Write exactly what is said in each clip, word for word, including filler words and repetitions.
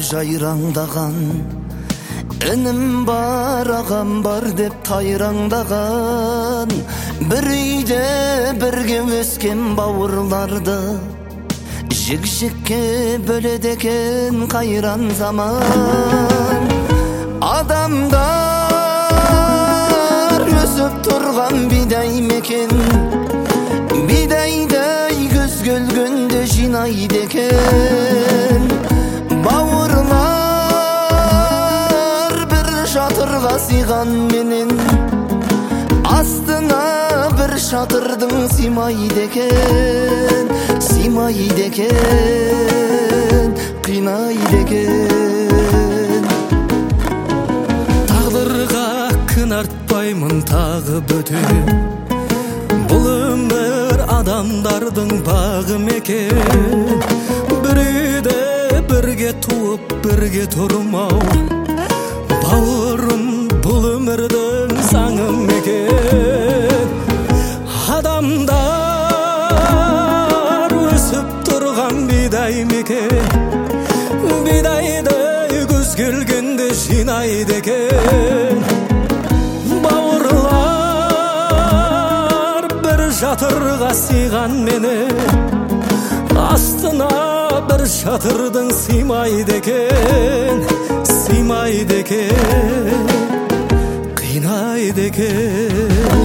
жайраңдаған, інім бар ағам бар деп тайраңдаған, бір үйде бірге өскен бауырларды жік-жікке бөледі екен қайран заман. Адамдар өсіп тұрған бидай мекен, бидайдай күз келгенде жинайды екен. Бауырлар бір шатырға сыйған менен, астына бір шатырдың сыймайды екен, сыймайды екен, қинайды екен. Тағдырға күн артпаймын тағы бөтен, бұл өмір адамдардың бағы мекен. Бір үйде бірге туып бірге тұрмау, бауырым бұл өмірдің заңы мекен. Адамдар өсіп тұрған бидай мекен, бидайды күз келгенде жинайды екен. Бауырлар бір шатырға сыйған менен, астына бір шатырдың сыймайды екен, сыймайды екен, қинайды екен.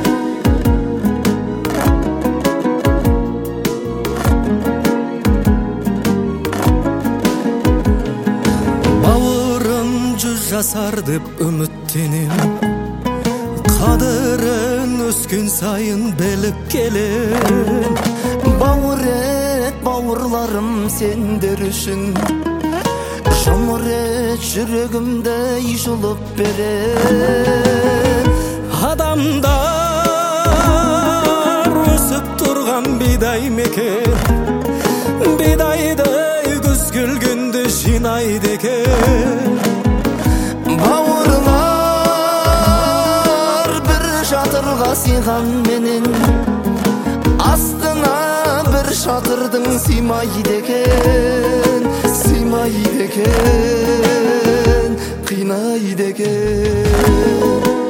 Бауырым жүз жасар деп үміттенем, қадірін өскен сайын біліп келем. Бауыр ет бауырларым сендер үшін, жұмыр ет жүрегімді жұлып берем. Адамдар өсіп тұрған бидай мекен, бидайды күз келгенде жинайды екен. Бауырлар бір шатырға сыйған менен, астына бір шатырдың сыймайды екен, сыймайды екен, қинайды екен.